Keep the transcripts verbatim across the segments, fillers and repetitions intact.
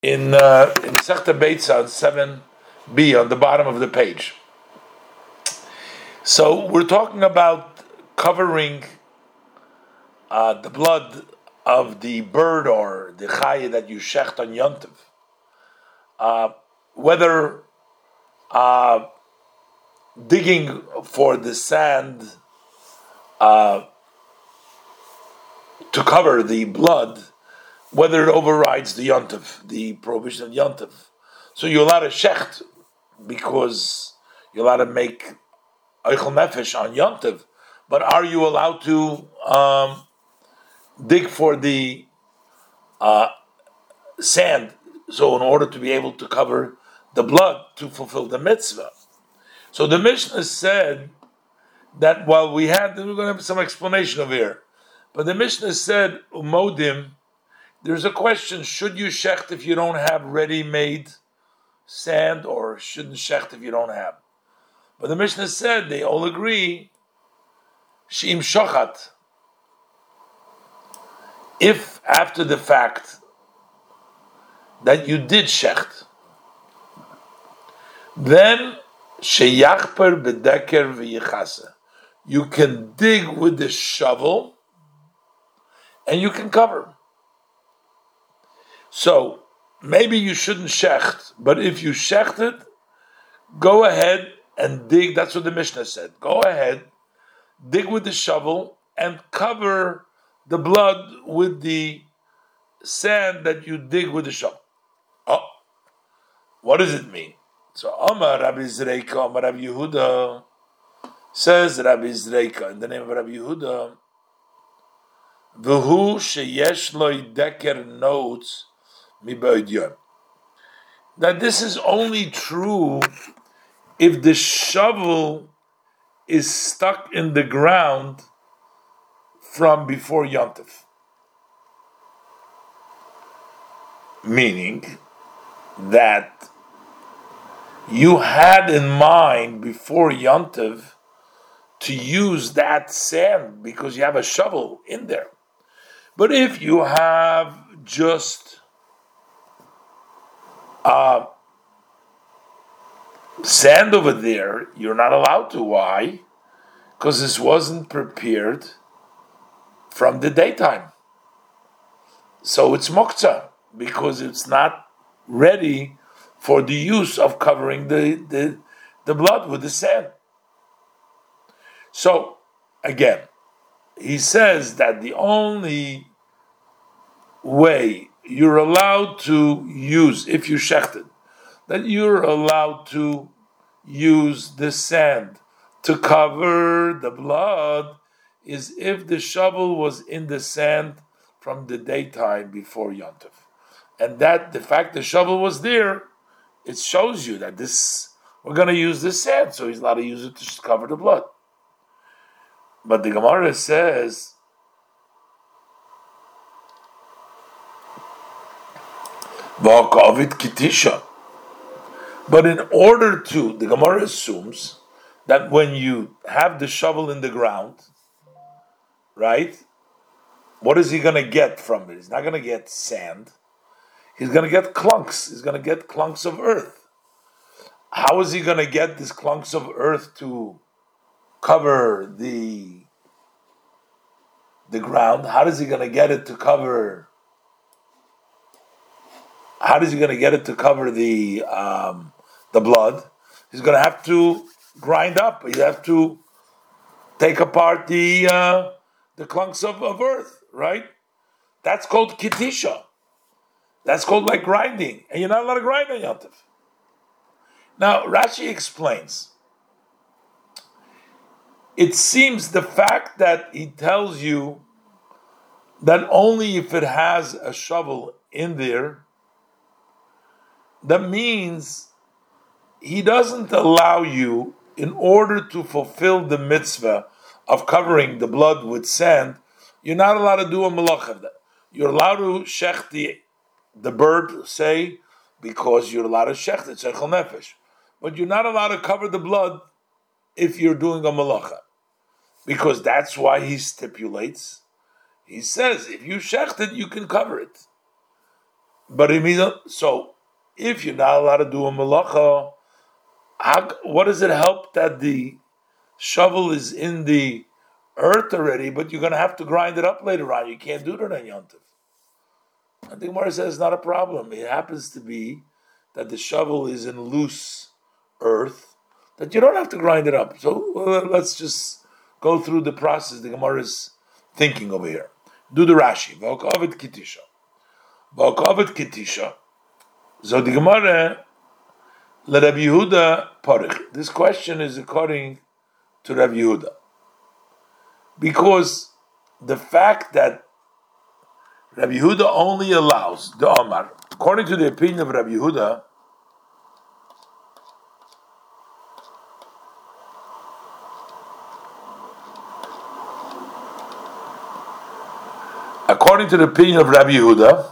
in uh, in Sechta Beitza seven b on the bottom of the page. So we're talking about covering uh, the blood of the bird or the chaya that you shecht on Yontiv. Uh, whether uh, digging for the sand uh, to cover the blood, whether it overrides the Yontiv, the prohibition of Yontiv. So you're allowed to shecht because you're allowed to make Eichel Nefesh on Yontiv, but are you allowed to um, dig for the uh, sand, so in order to be able to cover the blood to fulfill the mitzvah? So the Mishnah said that while we had, we're going to have some explanation of here, but the Mishnah said, Umodim, there's a question, should you shecht if you don't have ready-made sand, or shouldn't shecht if you don't have? But the Mishnah said, they all agree, She'im shochat, if after the fact that you did shecht, then sheyachper bedeker v'yichase, you can dig with the shovel and you can cover. So maybe you shouldn't shecht, but if you shechted, go ahead and dig. That's what the Mishnah said. Go ahead, dig with the shovel and cover the blood with the sand that you dig with the shovel. Oh, what does it mean? So Omar Rabbi Zreika, Omar Rabbi Yehuda, says Rabbi Zreika in the name of Rabbi Yehuda, V'hu sheyesh lo deker notes mi b'odyom. That this is only true if the shovel is stuck in the ground from before Yontif. Meaning that you had in mind before Yontif to use that sand because you have a shovel in there. But if you have just uh, sand over there, you're not allowed to. Why? Because this wasn't prepared from the daytime. So it's moktzah, because it's not ready for the use of covering the, the, the blood with the sand. So, again, he says that the only way you're allowed to use, if you shechted, that you're allowed to use the sand to cover the blood is if the shovel was in the sand from the daytime before Yontif. And that the fact the shovel was there, it shows you that this, we're going to use this sand, so he's allowed to use it to cover the blood. But the Gemara says, V'akavid kitisha. But in order to, the Gemara assumes that when you have the shovel in the ground, right, what is he going to get from it? He's not going to get sand. He's going to get clunks. He's going to get clunks of earth. How is he going to get these clunks of earth to cover the the ground? How is he going to get it to cover? How is he going to get it to cover the um, the blood? He's going to have to grind up. He'll have to take apart the uh, the clunks of, of earth, right? That's called kitisha. That's called like grinding, and you're not allowed to grind on Yontif. Now Rashi explains. It seems the fact that he tells you that only if it has a shovel in there, that means he doesn't allow you, in order to fulfill the mitzvah of covering the blood with sand, you're not allowed to do a malacha. You're allowed to shech the, the bird, say, because you're allowed to shech it, Eichel Nefesh. But you're not allowed to cover the blood if you're doing a malacha. Because that's why he stipulates. He says, if you shecht it, you can cover it. But it means, so if you're not allowed to do a malacha, how, what does it help that the shovel is in the earth already, but you're going to have to grind it up later on? You can't do it on Yom Tov. I think Gemara says it's not a problem. It happens to be that the shovel is in loose earth, that you don't have to grind it up. So well, let's just go through the process the Gemara is thinking over here. Do the Rashi. V'okavet kitisha. V'okavet kitisha. So the Gemara, let Rabbi Yehuda parich. This question is according to Rabbi Yehuda. Because the fact that Rabbi Yehuda only allows the Omar, according to the opinion of Rabbi Yehuda, according to the opinion of Rabbi Yehuda,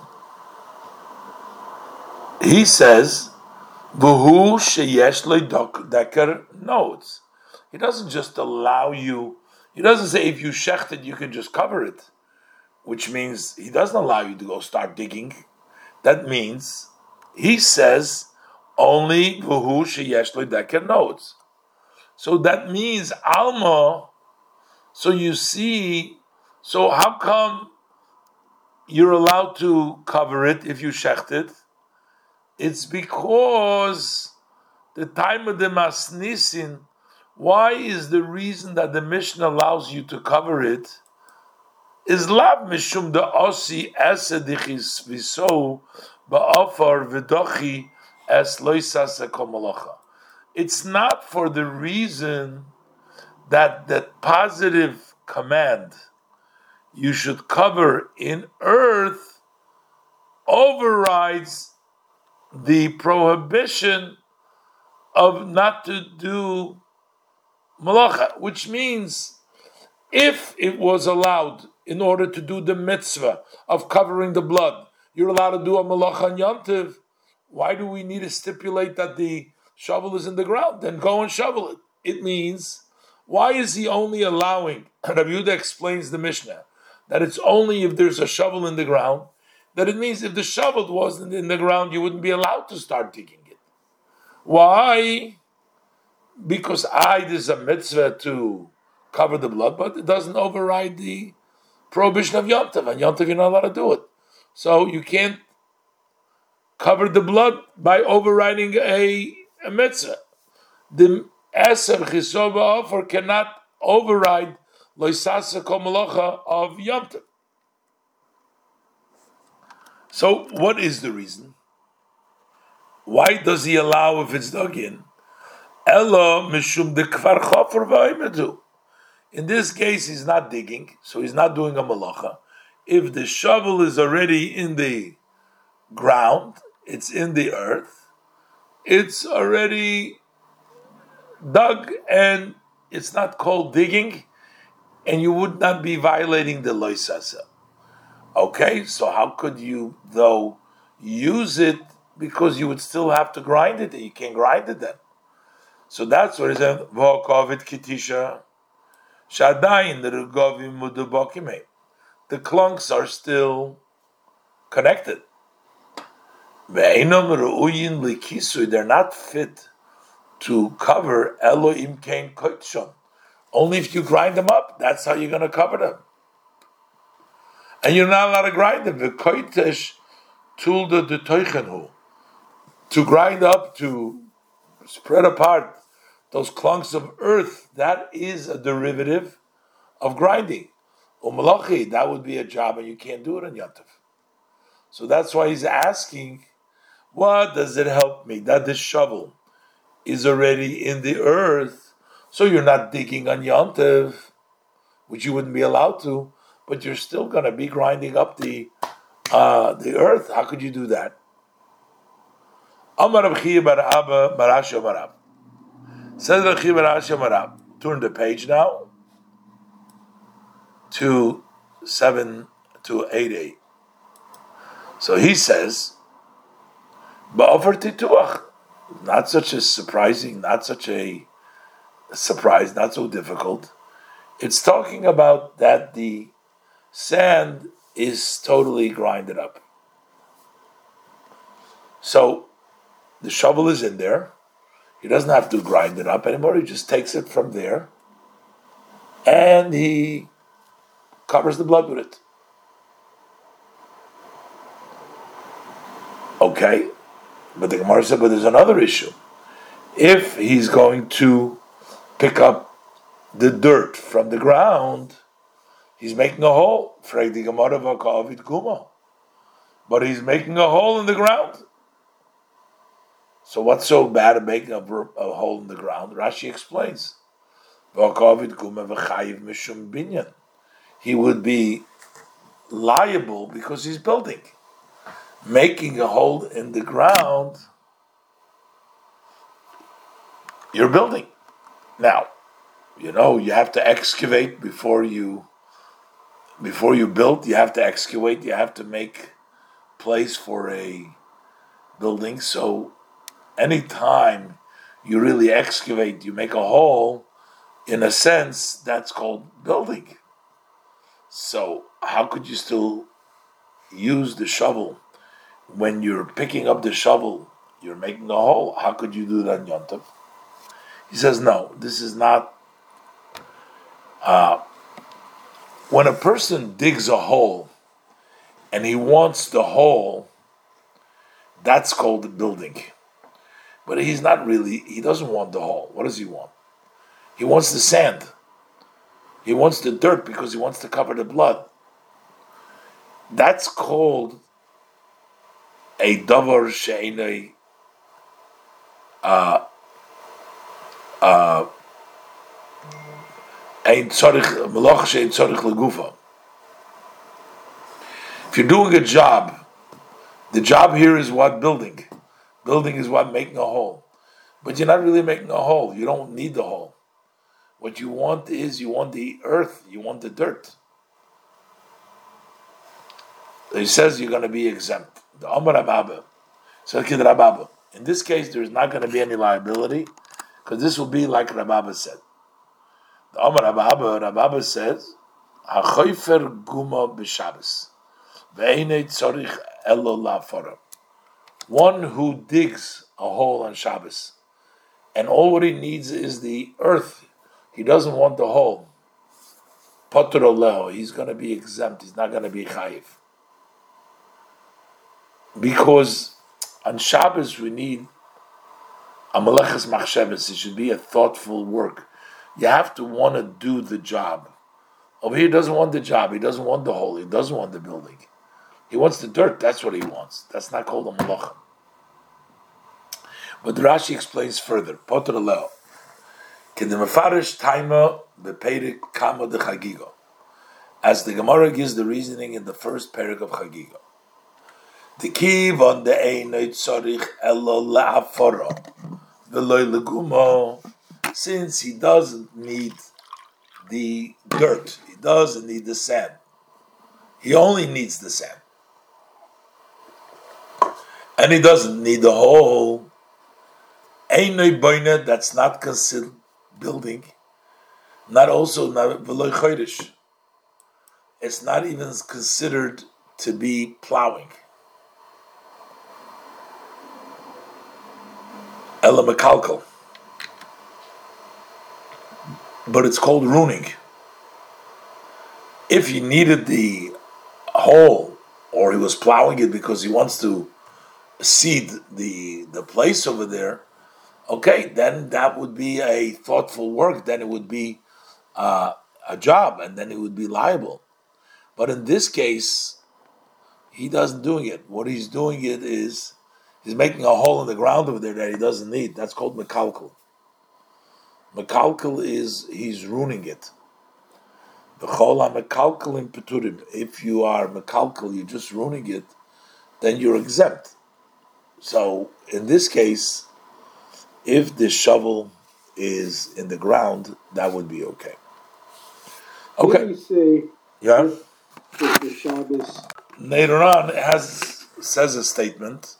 he says, "V'hu sheyesh le'deker notes." He doesn't just allow you. He doesn't say if you shecht it, you can just cover it, which means he doesn't allow you to go start digging. That means he says only v'hu sheyesh le'deker notes. So that means alma. So you see. So how come you're allowed to cover it if you shecht it? It's because the time of the masnisin. Why is the reason that the Mishnah allows you to cover it? Is lav mishum da osi esedichis viso ba'afar v'dochi es loisas ekomalacha. It's not for the reason that that positive command you should cover in earth overrides the prohibition of not to do malacha, which means if it was allowed in order to do the mitzvah of covering the blood, you're allowed to do a malacha on Yom Tov, why do we need to stipulate that the shovel is in the ground? Then go and shovel it. It means, why is he only allowing, Rabbi Yehuda explains the Mishnah, that it's only if there's a shovel in the ground, that it means if the shovel wasn't in the ground, you wouldn't be allowed to start digging it. Why? Because I, there's a mitzvah to cover the blood, but it doesn't override the prohibition of Yom Tov. And Yom Tov, you're not allowed to do it. So you can't cover the blood by overriding a, a mitzvah. The Eser Chisov Offer cannot override Loisasa Kol Malacha of Yom Tov. So what is the reason? Why does he allow if it's dug in? Elo mishum de kvar chofer v'oimedu. In this case, he's not digging, so he's not doing a malacha. If the shovel is already in the ground, it's in the earth, it's already dug, and it's not called digging, and you would not be violating the loisasa. Okay, so how could you, though, use it, because you would still have to grind it, and you can't grind it then. So that's what it says. V'okavet kitisha shadayin l'rugovim mudubokime. The clunks are still connected. Ve'enom ru'uyin likisui. They're not fit to cover Elohim kain koitshon. Only if you grind them up, that's how you're going to cover them. And you're not allowed to grind them. V'koitesh tulda de toichenhu. To grind up, to spread apart those clunks of earth, that is a derivative of grinding. Umalachi, that would be a job, and you can't do it on Yom Tov. So that's why he's asking, what does it help me that the shovel is already in the earth, so you're not digging on Yom Tov, which you wouldn't be allowed to, but you're still going to be grinding up the uh, the earth. How could you do that? Amar Rav Chiya bar Abba bar Ashi Amar Rab. Says Rav Chiya bar Ashi Amar Rab. Turn the page now to seven to eight eight. So he says, "Ba'ofer tituach." Not such a surprising, not such a surprise, not so difficult. It's talking about that the sand is totally grinded up. So the shovel is in there. He doesn't have to grind it up anymore. He just takes it from there and he covers the blood with it. Okay, but the Gemara said, but there's another issue. If he's going to pick up the dirt from the ground, he's making a hole. But he's making a hole in the ground. So what's so bad at making a, a hole in the ground? Rashi explains. He would be liable because he's building. Making a hole in the ground, you're building. Now, you know, you have to excavate before you before you build, you have to excavate, you have to make place for a building. So anytime you really excavate, you make a hole, in a sense, that's called building. So how could you still use the shovel? When you're picking up the shovel, you're making a hole. How could you do that on Yom Tov? He says, no, this is not... Uh, when a person digs a hole and he wants the hole, that's called the building. But he's not really, he doesn't want the hole. What does he want? He wants the sand. He wants the dirt because he wants to cover the blood. That's called a davar she'enei uh uh ein tzarich melach she'ein tzarich legufa. If you're doing a job, the job here is what? Building. Building is what? Making a hole. But you're not really making a hole. You don't need the hole. What you want is, you want the earth, you want the dirt. He says you're going to be exempt. The Amar Rababa. So Rababa. In this case, there's not going to be any liability, because this will be like Rababa said. The Amar Rababa, Rababa says, HaChoifer Guma b'Shabbos, Ve'enei tzorich elo la'afara. One who digs a hole on Shabbos, and all what he needs is the earth. He doesn't want the hole. Potter oleho. He's going to be exempt. He's not going to be chayiv. Because on Shabbos we need a meleches machshavos. It should be a thoughtful work. You have to want to do the job. Over here, he doesn't want the job. He doesn't want the hole. He doesn't want the building. He wants the dirt. That's what he wants. That's not called a melacha. But the Rashi explains further. Potter leo. Kedemefarish taima bepeirik kama de chagiga. As the Gemara gives the reasoning in the first perik of chagiga. The kiv on the einay tzarich elo la'afara v'loy legumo. Since he doesn't need the dirt, he doesn't need the sand. He only needs the sand. And he doesn't need the hole. Einay boina, that's not considered building. Not also not v'loy chodesh. It's not even considered to be plowing. Ela mekalkal. But it's called ruining. If he needed the hole, or he was plowing it because he wants to seed the the place over there, okay, then that would be a thoughtful work. Then it would be uh, a job, and then it would be liable. But in this case, he doesn't doing it. What he's doing it is he's making a hole in the ground over there that he doesn't need. That's called mekalkal. Mekalkal is he's ruining it. V'chol mekalkal in peturim. If you are mekalkal, you're just ruining it, then you're exempt. So in this case, if the shovel is in the ground, that would be okay. Okay. Did you say yeah. If the Shabbos. Later on, it has says a statement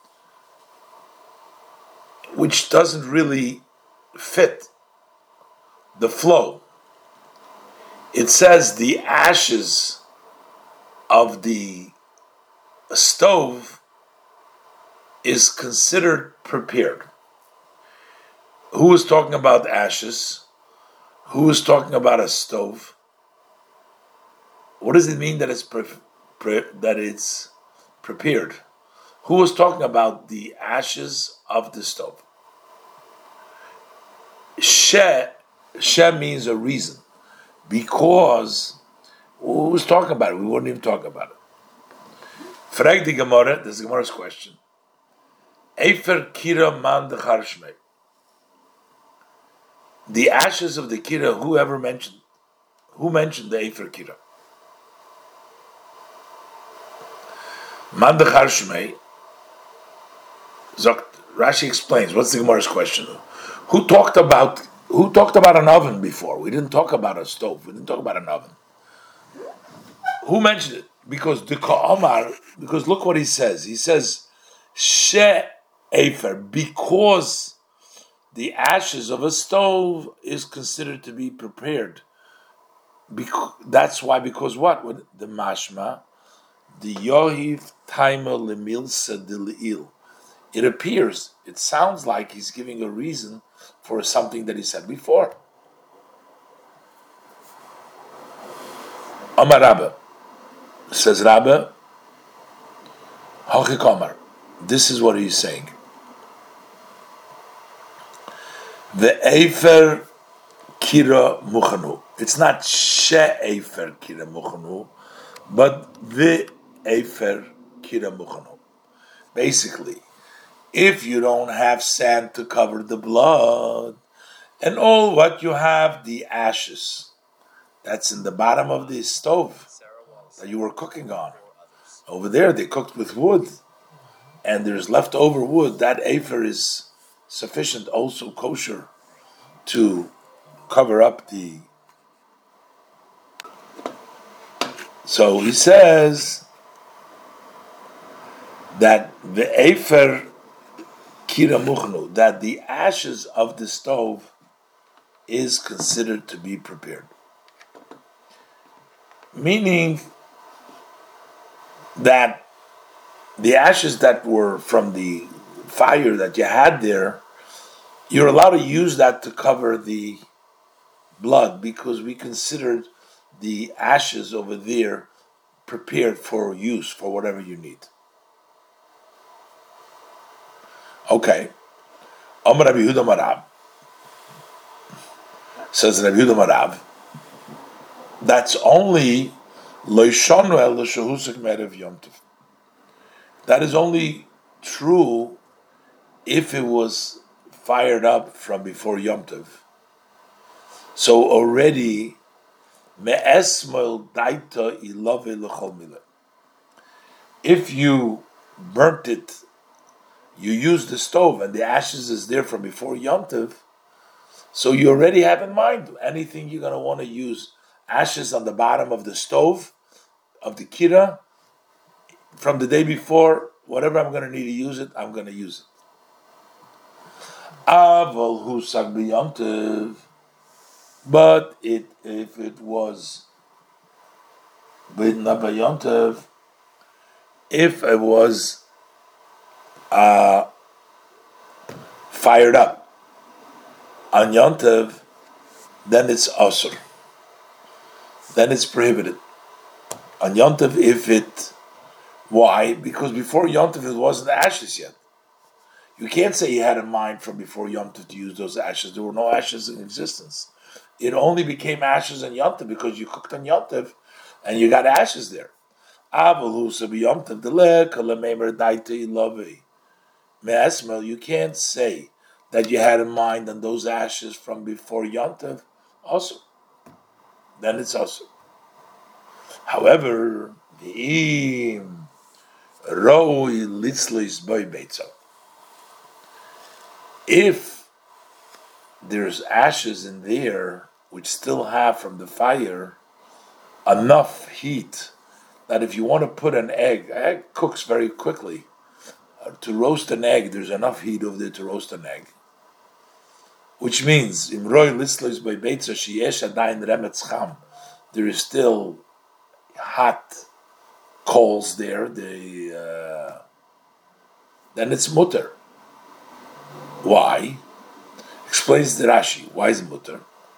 which doesn't really fit the flow. It says the ashes of the stove is considered prepared. Who is talking about ashes? Who is talking about a stove? What does it mean that it's pre- pre- that it's prepared? Who was talking about the ashes of the stove? She, she means a reason. Because who was talking about it? We wouldn't even talk about it. Frag the Gemara, this is Gemara's question. Efer kira man de charshmei. The ashes of the kira, whoever mentioned? Who mentioned the Efer kira? Man de charshmei. Rashi explains. What's the Gemara's question? Who talked about who talked about an oven before? We didn't talk about a stove. We didn't talk about an oven. Who mentioned it? Because the Ka'amar, because look what he says. He says, She Efer, because the ashes of a stove is considered to be prepared. Because, that's why, because what? When the mashma, the Yohiv Taima Lemilsa de Le'il. It appears, it sounds like he's giving a reason for something that he said before. Amar Rabba, says Rabba, Hachik Amar. This is what he's saying. The Efer Kira Muchanu. It's not She Efer Kira Muchanu, but the Efer Kira Muchanu. Basically, if you don't have sand to cover the blood, and all what you have, the ashes, that's in the bottom of the stove that you were cooking on. Over there, they cooked with wood, and there's leftover wood. That afer is sufficient, also kosher, to cover up the. So he says that the afer kira muchnu, that the ashes of the stove is considered to be prepared. Meaning that the ashes that were from the fire that you had there, you're allowed to use that to cover the blood, because we considered the ashes over there prepared for use, for whatever you need. Okay. Amar Rabbi Yehuda Marav. Says Rabbi Yehuda Marav, that's only loishanu el shehusik merev Yom Tov. That is only true if it was fired up from before Yom Tov. So already me'esmol daita ilave l'chol milah. If you burnt it, you use the stove and the ashes is there from before Yom Tov, so you already have in mind anything you're going to want to use. Ashes on the bottom of the stove, of the kira, from the day before, whatever I'm going to need to use it, I'm going to use it. Aval husag b'Yom Tov, but it if it was b'Yom Tov, if it was uh, fired up on Yom Tov, then it's asur. Then it's prohibited. On Yom Tov, if it, why? Because before Yom Tov, it wasn't ashes yet. You can't say you had in mind from before Yom Tov to use those ashes. There were no ashes in existence. It only became ashes on Yom Tov because you cooked on Yom Tov and you got ashes there. You can't say that you had in mind on those ashes from before Yom Tov. Also, then it's also. However, if there's ashes in there which still have from the fire enough heat that if you want to put an egg, egg cooks very quickly. Uh, to roast an egg, there's enough heat over there to roast an egg. Which means, there is still hot coals there, the uh, then it's mutter. Why? Explains the Rashi. Why is it mutter?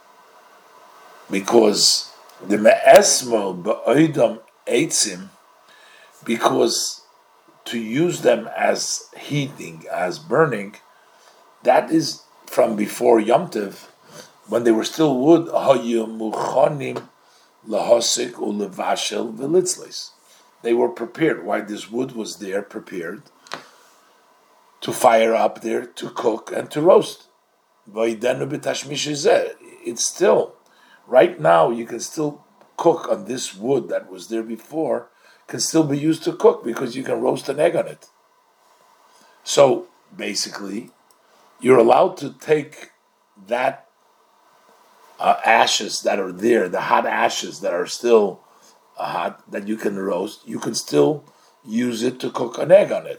Because the me'esmo ba'oidam eitzim, because to use them as heating, as burning, that is from before Yom Tov, when they were still wood, hayu lahosik ulevashel velitzles. They were prepared. Why this wood was there, prepared to fire up there, to cook and to roast. It's still, right now, you can still cook on this wood that was there before, can still be used to cook because you can roast an egg on it. So basically, you're allowed to take that uh, ashes that are there, the hot ashes that are still uh, hot, that you can roast, you can still use it to cook an egg on it.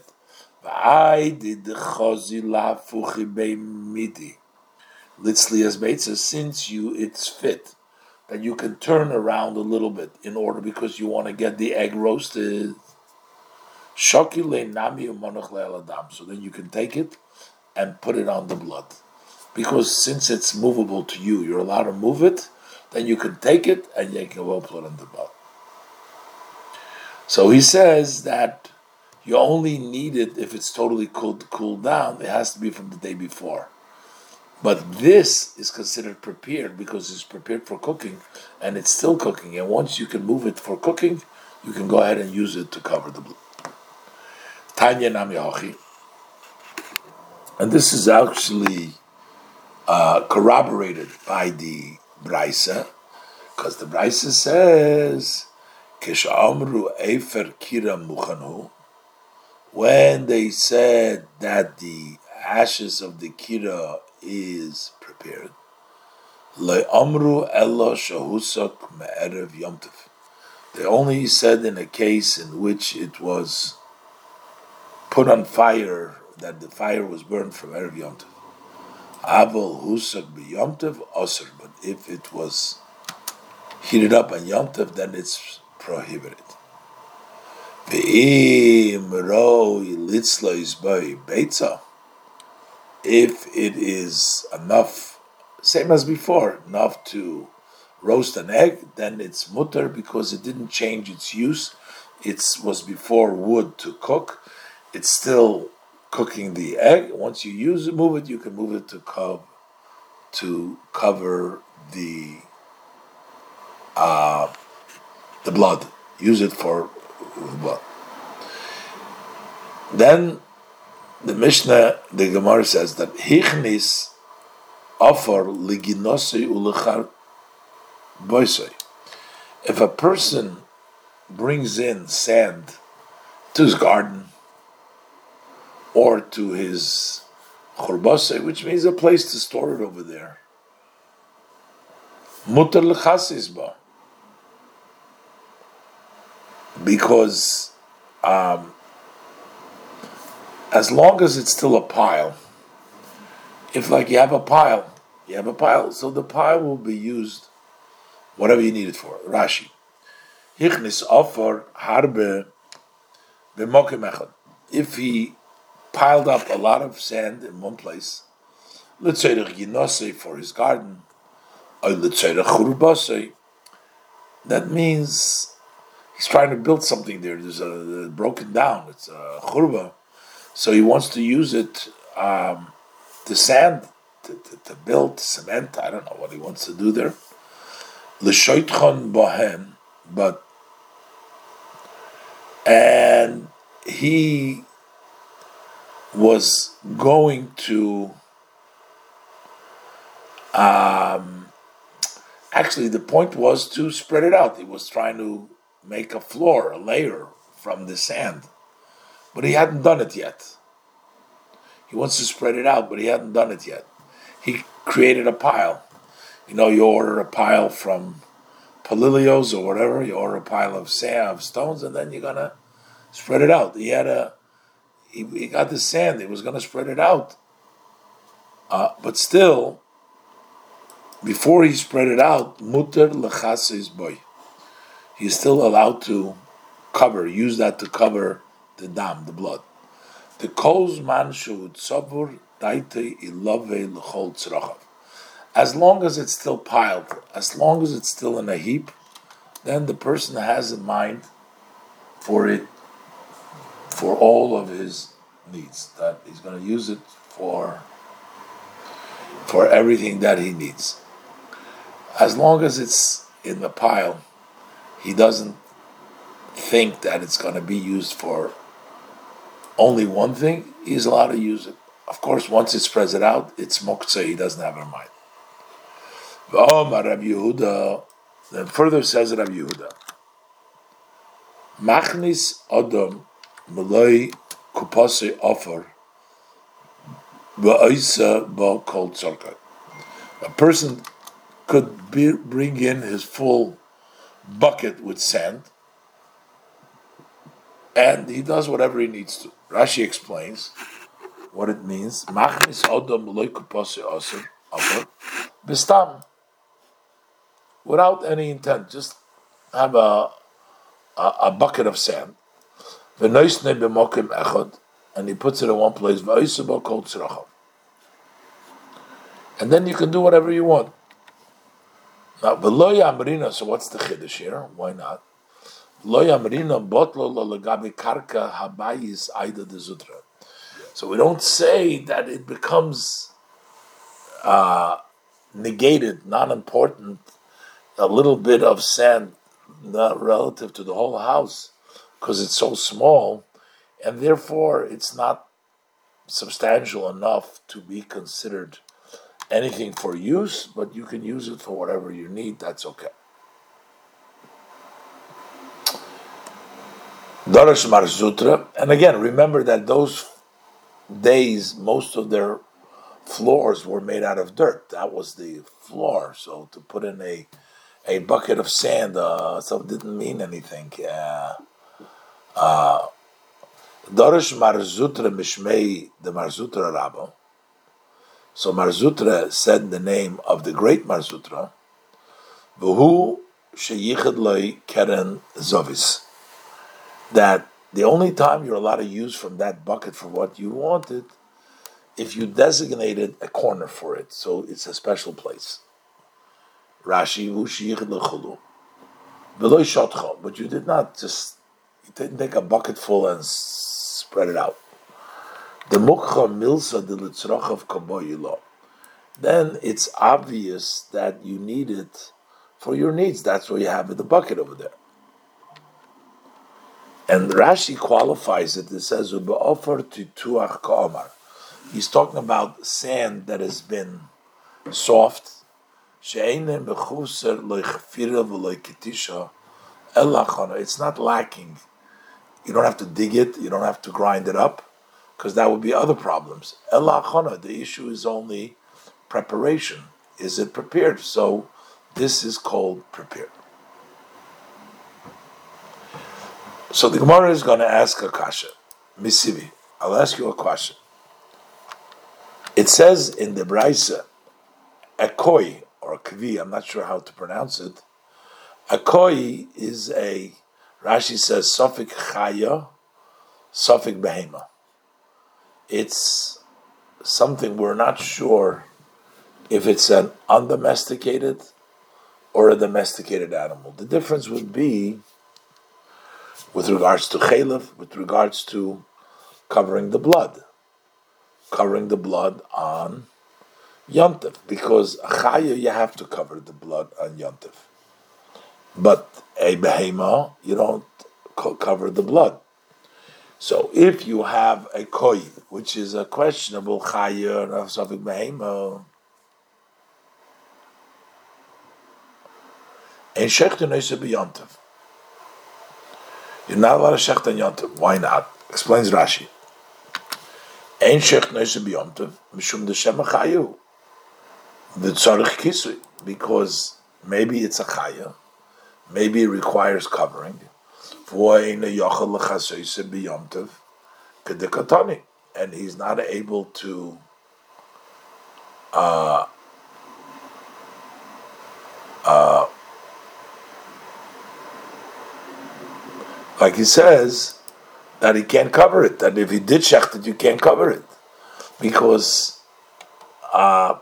Since you, it's fit that you can turn around a little bit in order because you want to get the egg roasted. So then you can take it and put it on the blood. Because since it's movable to you, you're allowed to move it, then you can take it and you can well put it on the blood. So he says that you only need it if it's totally cooled, cooled down. It has to be from the day before. But this is considered prepared because it's prepared for cooking and it's still cooking. And once you can move it for cooking, you can go ahead and use it to cover the blood. Tanya Nami Hachi. And this is actually uh, corroborated by the Braisa, because the Braisa says, Kesha'amru Efer Kira Muchanhu, when they said that the ashes of the Kira is prepared, Le'amru Ella Shahusak Me'erev Yom Tov. They only said in a case in which it was put on fire, that the fire was burned from Erev Yom Tov. Aval Husak B'Yom Tov Osir, but if it was heated up on Yom Tov, then it's prohibited. Ve'im ro litzla izbay beitza. If it is enough, same as before, enough to roast an egg, then it's mutter because it didn't change its use. It was before wood to cook. It's still cooking the egg. Once you use it, move it, you can move it to cover to cover the uh, the blood. Use it for blood. Then the Mishnah, the Gemara says that Hichnis offer liginosei ulechar boisei. If a person brings in sand to his garden or to his churbasei, which means a place to store it over there, mutar lechasis ba, because um, as long as it's still a pile, if like you have a pile, you have a pile, so the pile will be used whatever you need it for. Rashi, Hichnis offer harbe b'mokem echad. If he piled up a lot of sand in one place, let's say the ginose for his garden, or let's say the churbasei, that means he's trying to build something there. There's a, a broken down. It's a churba. So he wants to use it, um, the sand, to, to, to build cement. I don't know what he wants to do there. L'shoitchon bohem, but and he was going to. Um, actually, the point was to spread it out. He was trying to make a floor, a layer from the sand. But he hadn't done it yet. He wants to spread it out, but he hadn't done it yet. He created a pile. You know, you order a pile from Palilios or whatever, you order a pile of sand, of stones, and then you're going to spread it out. He had a, he, he got the sand, he was going to spread it out. Uh, but still, before he spread it out, muter lechases boy. He's still allowed to cover, use that to cover the dam, the blood. The Koz man shu tzavur daite ilove l'chol tzrachav. As long as it's still piled, as long as it's still in a heap, then the person has in mind for it, for all of his needs, that he's going to use it for, for everything that he needs. As long as it's in the pile, he doesn't think that it's going to be used for only one thing, he's allowed to use it. Of course, once it spreads it out, it's moktzeh, he doesn't have in mind. V'omar Rabbi Yehuda, then further says Rabbi Yehuda, Machnis Adam Meloi Kupase Offer V'oisa Bo Kol Tzorka. A person could be, bring in his full bucket with sand, and he does whatever he needs to. Rashi explains what it means. Machnis Adam Meloi Kupase Offer Bistam. Without any intent, just have a a, a bucket of sand, and he puts it in one place, and then you can do whatever you want. Now, so what's the chiddush here? Why not? So we don't say that it becomes uh, negated, non-important, a little bit of sand, not relative to the whole house, because it's so small, and therefore it's not substantial enough to be considered anything for use, but you can use it for whatever you need, that's okay. Darash Mar Zutra, and again, remember that those days, most of their floors were made out of dirt. That was the floor, so to put in a A bucket of sand, uh, so it didn't mean anything. Dorish Marzutra Mishmei the Marzutra Rabba. So Marzutra said the name of the great Marzutra. V'hu sheyichad loy keren zovis. That the only time you're allowed to use from that bucket for what you wanted, if you designated a corner for it, so it's a special place. Rashi, but you did not just, you didn't take a bucket full and spread it out. The mukha milsa de litzrochav kaboyilo. Then it's obvious that you need it for your needs. That's why you have the bucket over there. And Rashi qualifies it. It says offer to tuach ka'omar. He's talking about sand that has been soft. It's not lacking. You don't have to dig it, you don't have to grind it up, because that would be other problems. The issue is only preparation. Is it prepared? So this is called prepared. So the Gemara is going to ask a kasha. Misivi, I'll ask you a question. It says in the Braisa, a koi, or a kvi, I'm not sure how to pronounce it. A koi is a, Rashi says, Sofik chaya, Sofik behema. It's something we're not sure if it's an undomesticated or a domesticated animal. The difference would be with regards to chelev, with regards to covering the blood. Covering the blood on Yontif, because a chaya you have to cover the blood on Yontif, but a behema you don't co- cover the blood. So if you have a koi, which is a questionable chaya and a safek behema, and shechten oisa b'Yontif, you're not allowed to shecht on Yontif. Why not? Explains Rashi. Ein shechten oisa b'Yontif mishum d'shem chayu. The tzarich kisui, because maybe it's a chaya, maybe it requires covering. And he's not able to uh, uh, like he says, that he can't cover it. That if he did shecht it, you can't cover it because uh,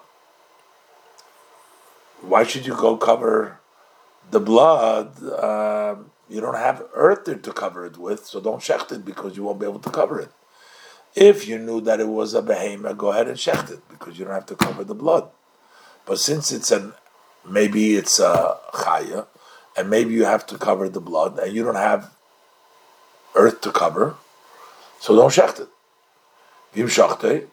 why should you go cover the blood? Uh, you don't have earth there to cover it with, so don't shecht it because you won't be able to cover it. If you knew that it was a behemoth, go ahead and shecht it because you don't have to cover the blood. But since it's an, maybe it's a chaya, and maybe you have to cover the blood, and you don't have earth to cover, so don't shecht it. Vim shachte,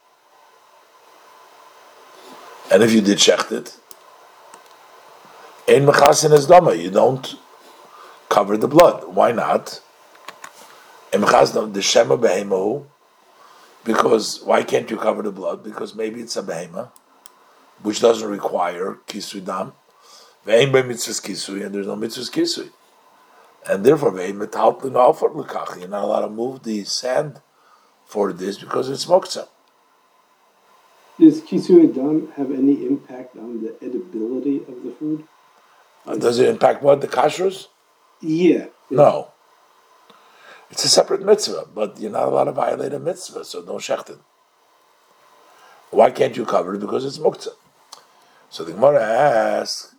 and if you did shecht it, ein mechasin es dama, you don't cover the blood. Why not? Ein mechasin the shema behemohu, because why can't you cover the blood? Because maybe it's a behemoth, which doesn't require kisui dam, ve'ein by mitzvahs kisui, and there's no mitzvahs kisui. And therefore, you're not allowed to move the sand for this because it's moktzah. Does kisui dam have any impact on the edibility of the food? Uh, does it impact what? The kashrus? Yeah. No. It's a separate mitzvah, but you're not allowed to violate a mitzvah, so don't shecht it. Why can't you cover it? Because it's muktzah. So the Gemara asks,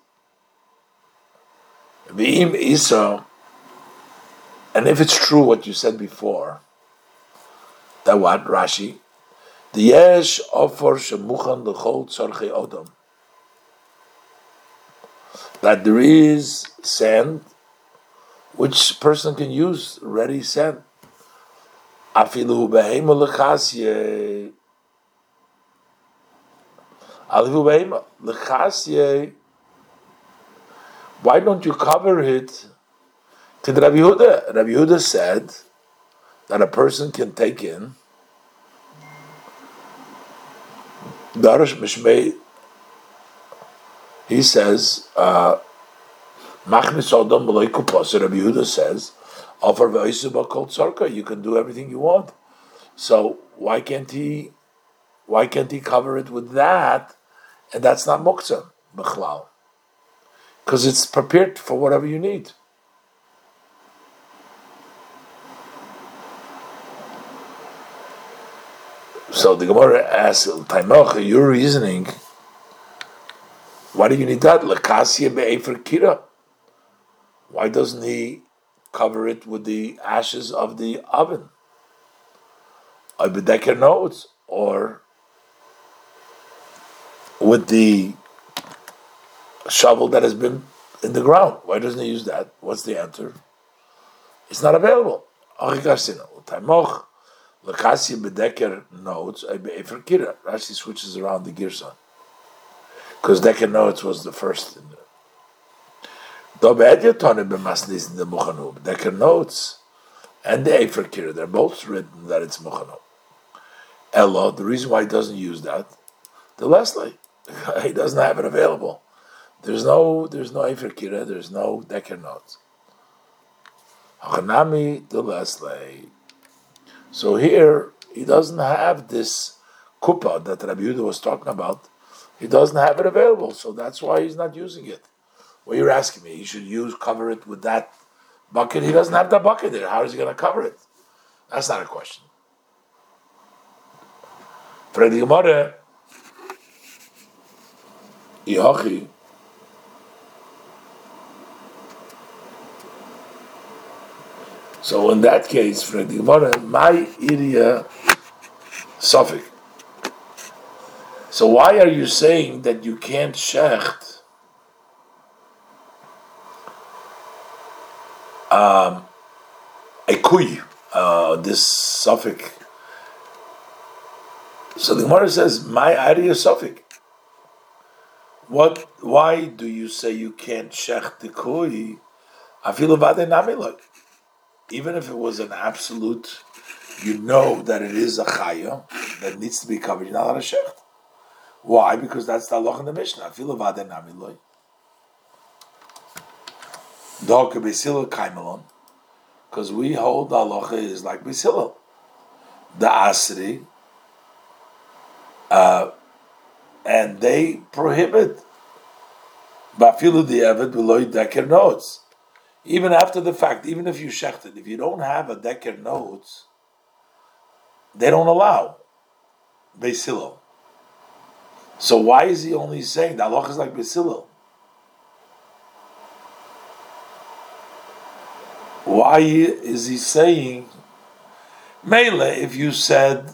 V'im isa, and if it's true what you said before, that what, Rashi, the yesh ofor shemuchan l'chol tzorchei odom, that there is sand which person can use, ready sand. Afilu behema lechasye, alivu behema lechasye. Why don't you cover it? To Rabbi Yehuda, Rabbi Yehuda said that a person can take in Darash Mishmei. He says, Machnis Odom B'loi Kupos. Rabbi Yehuda says, Ofar V'Oisuba Kol Tzorka. You can do everything you want. So why can't he? Why can't he cover it with that? And that's not muktzah b'chlal, because it's prepared for whatever you need. So the Gemara asks, Taimoch, your reasoning, why do you need that? L'kasya be'efer kira. Why doesn't he cover it with the ashes of the oven? Or bedeker notes, or with the shovel that has been in the ground. Why doesn't he use that? What's the answer? It's not available. Taimoch. L'kasya bedeker notes be'efer kira. Rashi switches around the girson because deker notes was the first. In the Deker notes and the efer kira, they're both written that it's muchanu. Elo, the reason why he doesn't use that, the Leslie, he doesn't have it available. There's no, there's no efer kira. There's no deker notes. Hachanami the Leslie. So here, he doesn't have this kupa that Rabbi Yehuda was talking about. He doesn't have it available, so that's why he's not using it. Well, you're asking me, he should use, cover it with that bucket. He doesn't have that bucket there. How is he going to cover it? That's not a question. For the Gemara, Yehochi, so in that case, for the Gemara, my area suffix. So why are you saying that you can't shecht um, a kuy, uh, this suffix? So the Gemara says, my area suffix. What? Why do you say you can't shecht the kuy? I feel about it namilok. Even if it was an absolute, you know that it is a chaya that needs to be covered, you're not allowed to shecht. Why? Because that's the halach in the Mishnah. I feel about it namilok. Doka Beisilo Kaimelon, because we hold the halacha is like Beisilo. The Asri, uh, and they prohibit Bafilu the Eved below Deker notes. Even after the fact, even if you shechted, if you don't have a decker note, they don't allow Beis Hillel. So why is he only saying the halacha is like Beis Hillel? Why is he saying Mele if you said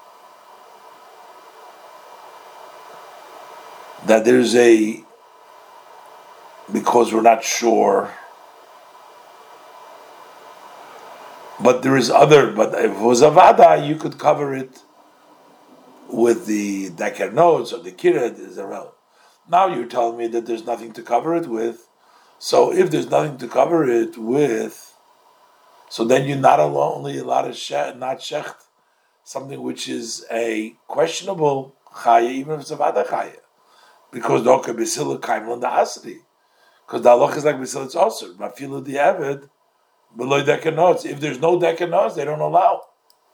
that there's a, because we're not sure, but there is other, but if it was a vada, you could cover it with the decker notes or the kirat is irrelevant. Now you're telling me that there's nothing to cover it with. So if there's nothing to cover it with, so then you're not only allowed to she- not shecht something which is a questionable chaya, even if it's a vada chaya, because the okeh b'sila kaimlon the asri, because the halach is like b'sila it's also mafilu the avid below decker notes. If there's no decker notes, they don't allow.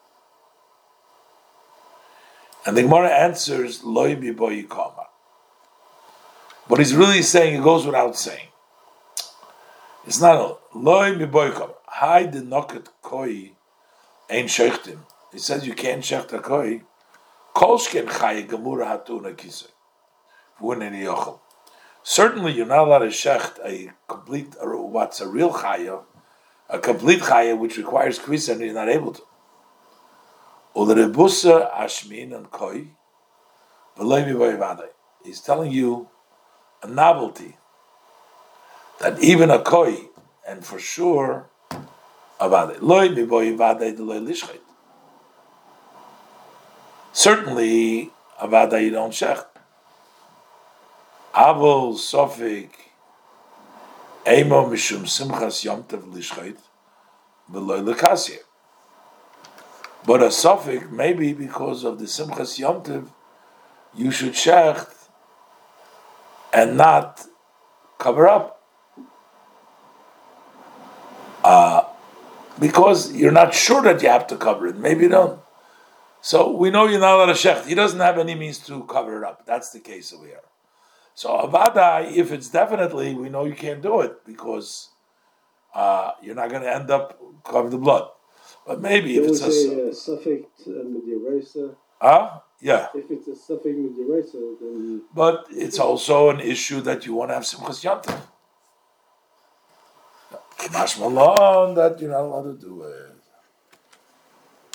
And the Gemara answers, Loi mi boyi kama. But he's really saying, it goes without saying. It's not a Loi mi boyi kama. Hai de noket koi ein shechtim. He says you can't shecht a koi. Kolshken chaye gemura hatuna kisei. V'uneni yochel. Certainly you're not allowed to shecht a complete, what's a real chaya, a complete chaya which requires kvisa and you're not able to. Ulerebusa ashmin and koi, he's telling you a novelty that even a koi, and for sure, certainly avada you don't shecht. Avol sofik emo mishum simchas yomtev lishchait v'loy lekasir. But a suffix, maybe because of the Simchas Yom Tov, you should shecht and not cover up. Uh, because you're not sure that you have to cover it. Maybe you don't. So we know you're not allowed to shecht. He doesn't have any means to cover it up. That's the case over here. So avada, if it's definitely, we know you can't do it because uh, you're not going to end up covering the blood. But maybe there if it's a, a, a suffix midiraisa. Ah, yeah. If it's a suffix midiraisa, then. But it's also an issue that you want to have simchas yontif. Mashmalon that you're not allowed to do it.